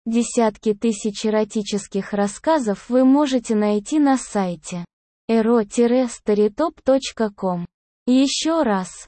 Десятки тысяч эротических рассказов вы можете найти на сайте ero-storytop.com. Еще раз,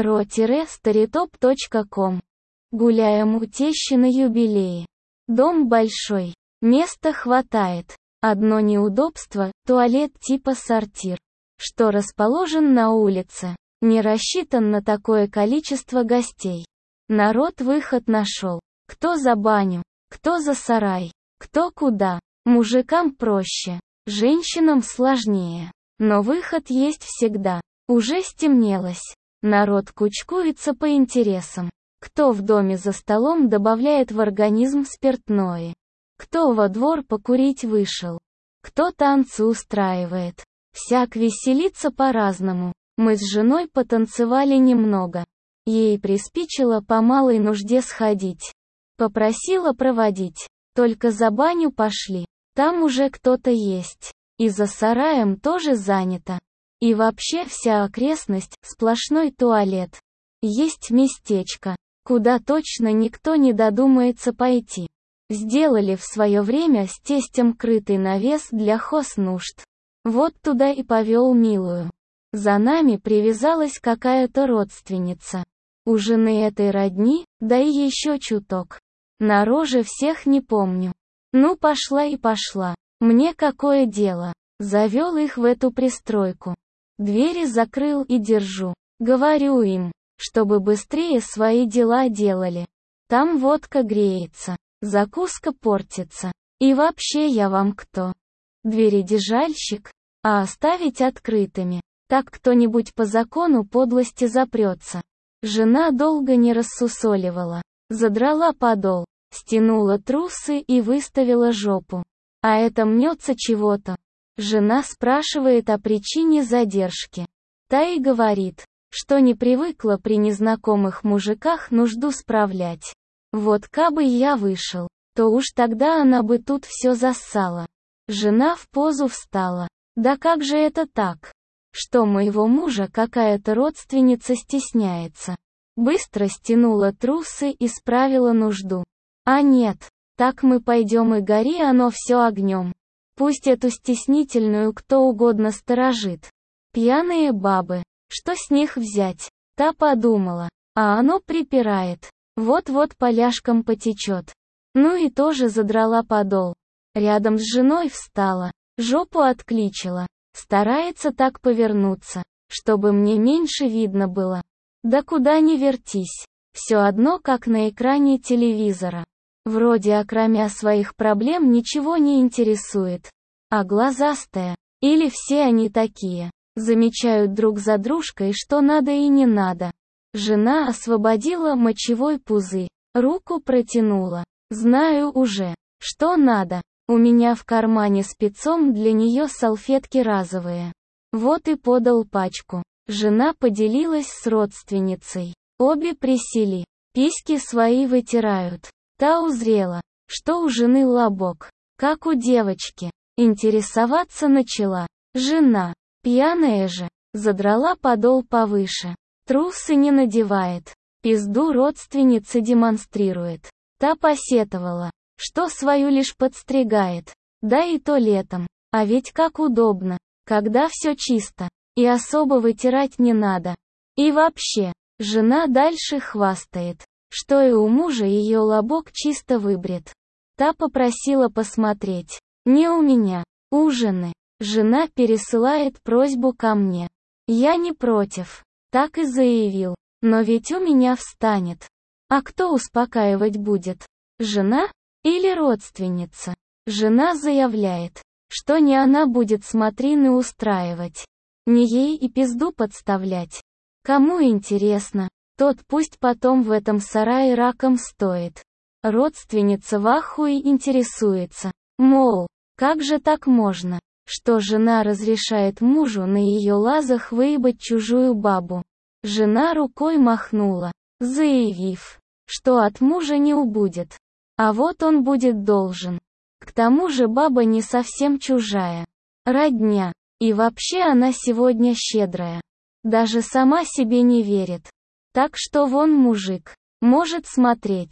ero-storytop.com. Гуляем у тещи на юбилее. Дом большой, места хватает. Одно неудобство – туалет типа сортир, что расположен на улице, не рассчитан на такое количество гостей. Народ выход нашел. Кто за баню, кто за сарай, кто куда. Мужикам проще, женщинам сложнее. Но выход есть всегда. Уже стемнелось. Народ кучкуется по интересам. Кто в доме за столом добавляет в организм спиртное. Кто во двор покурить вышел. Кто танцы устраивает. Всяк веселится по-разному. Мы с женой потанцевали немного. Ей приспичило по малой нужде сходить. Попросила проводить. Только за баню пошли. Там уже кто-то есть. И за сараем тоже занято. И вообще вся окрестность – сплошной туалет. Есть местечко, куда точно никто не додумается пойти. Сделали в свое время с тестем крытый навес для хознужд. Вот туда и повел милую. За нами привязалась какая-то родственница. У жены этой родни, да и еще чуток. На роже всех не помню. Ну пошла и пошла. Мне какое дело. Завел их в эту пристройку. Двери закрыл и держу. Говорю им, чтобы быстрее свои дела делали. Там водка греется. Закуска портится. И вообще я вам кто? Двери-держальщик? А оставить открытыми? Так кто-нибудь по закону подлости запрется. Жена долго не рассусоливала. Задрала подол, стянула трусы и выставила жопу. А это мнется чего-то. Жена спрашивает о причине задержки. Та и говорит, что не привыкла при незнакомых мужиках нужду справлять. Вот кабы я вышел, то уж тогда она бы тут все зассала. Жена в позу встала. Да как же это так? Что моего мужа какая-то родственница стесняется. Быстро стянула трусы и справила нужду. А нет, так мы пойдем и гори оно все огнем. Пусть эту стеснительную кто угодно сторожит. Пьяные бабы, что с них взять? Та подумала, а оно припирает. Вот-вот поляшком потечет. Ну и тоже задрала подол. Рядом с женой встала, жопу откличила. Старается так повернуться, чтобы мне меньше видно было. Да куда ни вертись. Все одно как на экране телевизора. Вроде окромя своих проблем ничего не интересует. А глазастая, или все они такие, замечают друг за дружкой, что надо и не надо. Жена освободила мочевой пузырь, руку протянула. Знаю уже, что надо. У меня в кармане спецом для нее салфетки разовые. Вот и подал пачку. Жена поделилась с родственницей. Обе присели, письки свои вытирают. Та узрела, что у жены лобок, как у девочки. Интересоваться начала. Жена, пьяная же, задрала подол повыше. Трусы не надевает. Пизду родственницы демонстрирует. Та посетовала, что свою лишь подстригает. Да и то летом. А ведь как удобно, когда все чисто. И особо вытирать не надо. И вообще, жена дальше хвастает, что и у мужа ее лобок чисто выбрит. Та попросила посмотреть. Не у меня, у жены. Жена пересылает просьбу ко мне. Я не против. Так и заявил. Но ведь у меня встанет. А кто успокаивать будет? Жена? Или родственница? Жена заявляет, что не она будет смотрины устраивать. Не ей и пизду подставлять. Кому интересно, тот пусть потом в этом сарае раком стоит. Родственница в ахуе интересуется. Мол, как же так можно, что жена разрешает мужу на ее лазах выебать чужую бабу. Жена рукой махнула, заявив, что от мужа не убудет. А вот он будет должен. К тому же баба не совсем чужая. Родня. И вообще она сегодня щедрая. Даже сама себе не верит. Так что вон мужик. Может смотреть.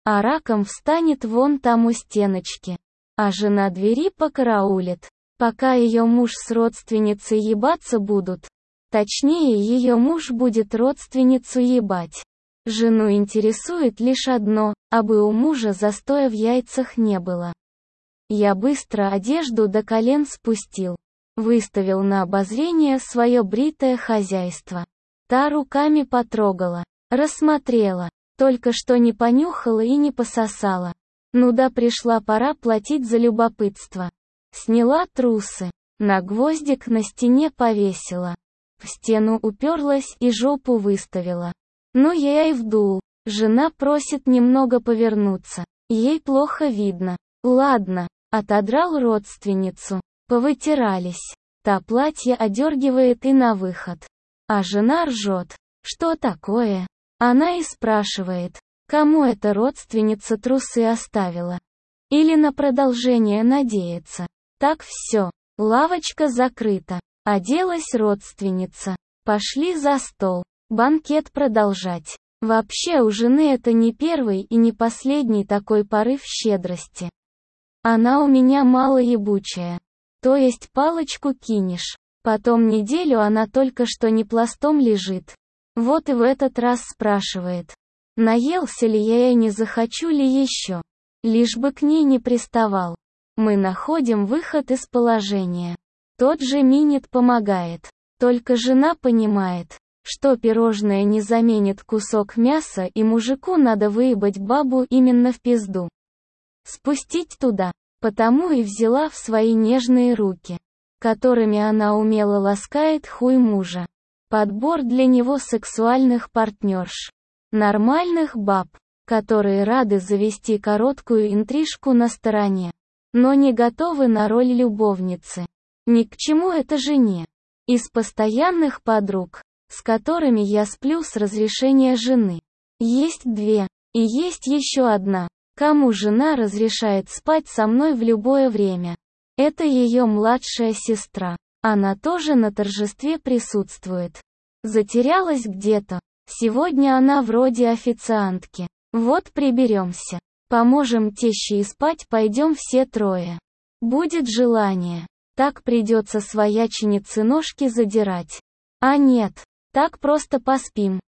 а раком встанет вон там у стеночки. А жена двери покараулит, пока ее муж с родственницей ебаться будут. Точнее, ее муж будет родственницу ебать. Жену интересует лишь одно, абы у мужа застоя в яйцах не было. Я быстро одежду до колен спустил. Выставил на обозрение свое бритое хозяйство. Та руками потрогала, рассмотрела, только что не понюхала и не пососала. Ну да, пришла пора платить за любопытство. Сняла трусы, на гвоздик на стене повесила. В стену уперлась и жопу выставила. Ну я и вдул. Жена просит немного повернуться. Ей плохо видно. Ладно, отодрал родственницу. Повытирались. Та платье одергивает и на выход. А жена ржет. Что такое? Она и спрашивает, кому эта родственница трусы оставила. Или на продолжение надеется. Так все. Лавочка закрыта. Оделась родственница. Пошли за стол. Банкет продолжать. Вообще у жены это не первый и не последний такой порыв щедрости. Она у меня малоебучая. То есть палочку кинешь. Потом неделю она только что не пластом лежит. Вот и в этот раз спрашивает. Наелся ли я и не захочу ли еще. Лишь бы к ней не приставал. Мы находим выход из положения. Тот же минет помогает. Только жена понимает, что пирожное не заменит кусок мяса и мужику надо выебать бабу именно в пизду. Спустить туда. Потому и взяла в свои нежные руки, которыми она умело ласкает хуй мужа. Подбор для него сексуальных партнерш. Нормальных баб, которые рады завести короткую интрижку на стороне, но не готовы на роль любовницы. Ни к чему это жене. Из постоянных подруг, с которыми я сплю с разрешения жены. Есть две, и есть еще одна, кому жена разрешает спать со мной в любое время. Это ее младшая сестра. Она тоже на торжестве присутствует. Затерялась где-то. Сегодня она вроде официантки. Вот приберемся. Поможем теще и спать пойдем все трое. Будет желание. Так придется свояченице ножки задирать. А нет, так просто поспим.